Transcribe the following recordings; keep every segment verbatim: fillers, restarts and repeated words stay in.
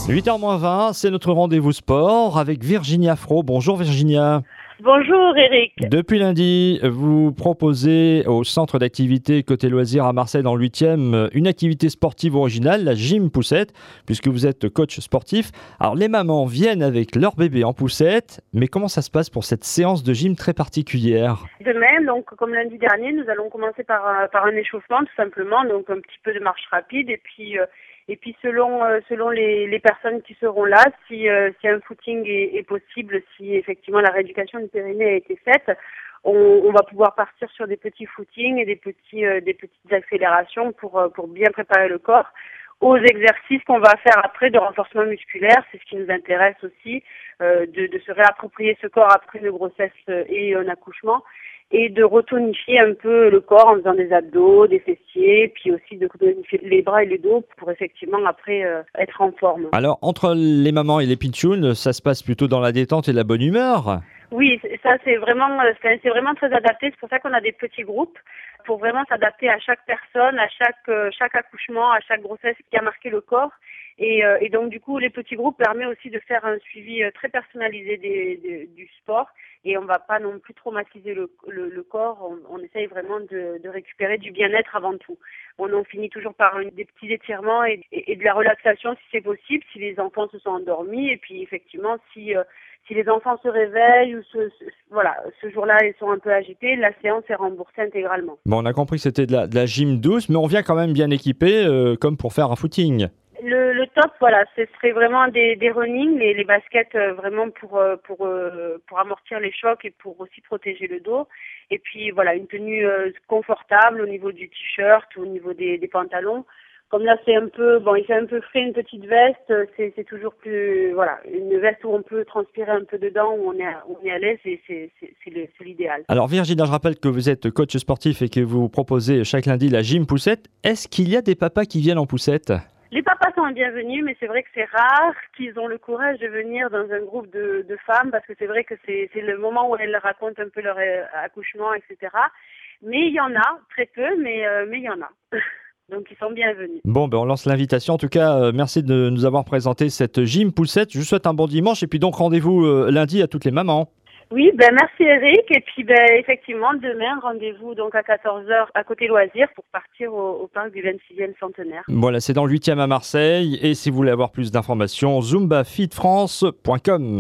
huit heures moins vingt, c'est notre rendez-vous sport avec Virginia Fro. Bonjour Virginia. Bonjour Eric. Depuis lundi, vous proposez au centre d'activité Côté Loisirs à Marseille dans le huitième une activité sportive originale, la gym poussette, puisque vous êtes coach sportif. Alors les mamans viennent avec leur bébé en poussette, mais comment ça se passe pour cette séance de gym très particulière ? Demain, donc comme lundi dernier, nous allons commencer par, par un échauffement tout simplement, donc un petit peu de marche rapide et puis... Euh, Et puis selon euh, selon les, les personnes qui seront là, si, euh, si un footing est, est possible, si effectivement la rééducation du périnée a été faite, on, on va pouvoir partir sur des petits footings et des petits euh, des petites accélérations pour euh, pour bien préparer le corps aux exercices qu'on va faire après de renforcement musculaire. C'est ce qui nous intéresse aussi, euh, de, de se réapproprier ce corps après une grossesse et un accouchement, et de retonifier un peu le corps en faisant des abdos, des fessiers, puis aussi de tonifier les bras et le dos pour effectivement après euh, être en forme. Alors, entre les mamans et les pitchounes, ça se passe plutôt dans la détente et la bonne humeur ? Oui, ça c'est vraiment, c'est vraiment très adapté. C'est pour ça qu'on a des petits groupes pour vraiment s'adapter à chaque personne, à chaque chaque accouchement, à chaque grossesse qui a marqué le corps. Et, euh, et donc du coup, les petits groupes permettent aussi de faire un suivi très personnalisé des, des, du sport. Et on ne va pas non plus traumatiser le, le, le corps. On, on essaye vraiment de, de récupérer du bien-être avant tout. On en finit toujours par une, des petits étirements et, et, et de la relaxation si c'est possible, si les enfants se sont endormis. Et puis effectivement, si euh, si les enfants se réveillent ou ce, ce, voilà, ce jour-là ils sont un peu agités, la séance est remboursée intégralement. Bon, on a compris que c'était de la, de la gym douce, mais on vient quand même bien équipé, euh, comme pour faire un footing. Le, le top, voilà, ce serait vraiment des, des running, les, les baskets euh, vraiment pour euh, pour euh, pour amortir les chocs et pour aussi protéger le dos. Et puis voilà, une tenue euh, confortable au niveau du t-shirt, au niveau des, des pantalons. Comme là, c'est un peu bon, il fait un peu frais, une petite veste, c'est c'est toujours plus voilà, une veste où on peut transpirer un peu dedans, où on est à, on est à l'aise, et c'est c'est c'est, le, c'est l'idéal. Alors Virginia, je rappelle que vous êtes coach sportif et que vous proposez chaque lundi la gym poussette. Est-ce qu'il y a des papas qui viennent en poussette ? Les papas sont bienvenus, mais c'est vrai que c'est rare qu'ils ont le courage de venir dans un groupe de, de femmes, parce que c'est vrai que c'est, c'est le moment où elles racontent un peu leur euh, accouchement, et cetera. Mais il y en a, très peu, mais euh, mais il y en a. Donc ils sont bienvenus. Bon, ben on lance l'invitation. En tout cas, euh, merci de nous avoir présenté cette gym poussette. Je vous souhaite un bon dimanche et puis donc rendez-vous euh, lundi à toutes les mamans. Oui, ben merci Eric. Et puis ben effectivement, demain, rendez-vous donc à quatorze heures à Côté Loisirs pour partir au, au parc du vingt-sixième centenaire. Voilà, c'est dans le huitième à Marseille. Et si vous voulez avoir plus d'informations, zumba fit france point com.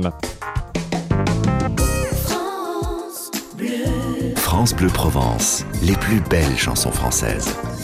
France Bleu Provence, les plus belles chansons françaises.